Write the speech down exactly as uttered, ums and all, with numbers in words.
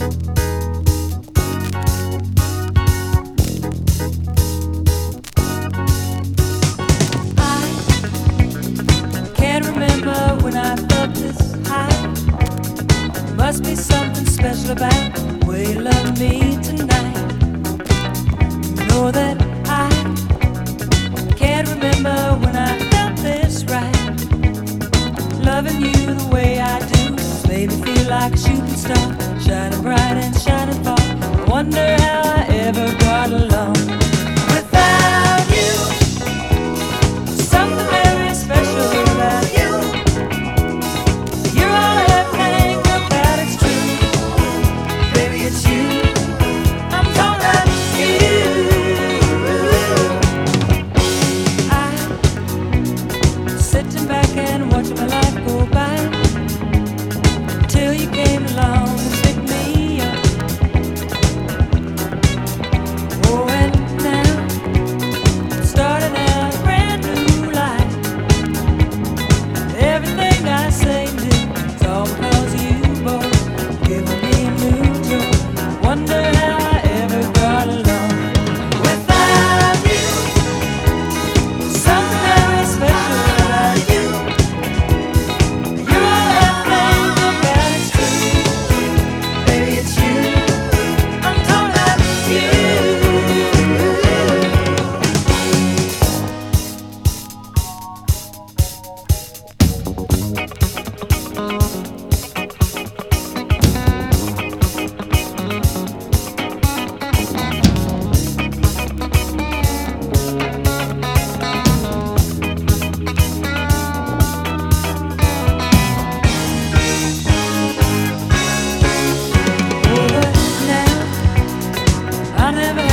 Can't remember when I felt this high. Must be something special about the way you love me tonight. You know that I can't remember when I felt this right. Loving you the way I do made me feel like a shooting star, shining bright and shining far. I wonder how I ever got along without you. Something very special about you. You're all I ever think about, it's true. Baby, it's you. I'm talking about you. I'm sitting back and watching my life go by till you came along and picked me up. Oh, and now starting a brand new life. Everything I say and do is all because you both giving me new joy. Wonder how I ever got along without you. Something very special about you. You're all I think about, it's true. Baby, it's you. I'm talking about you. Oh, but now I never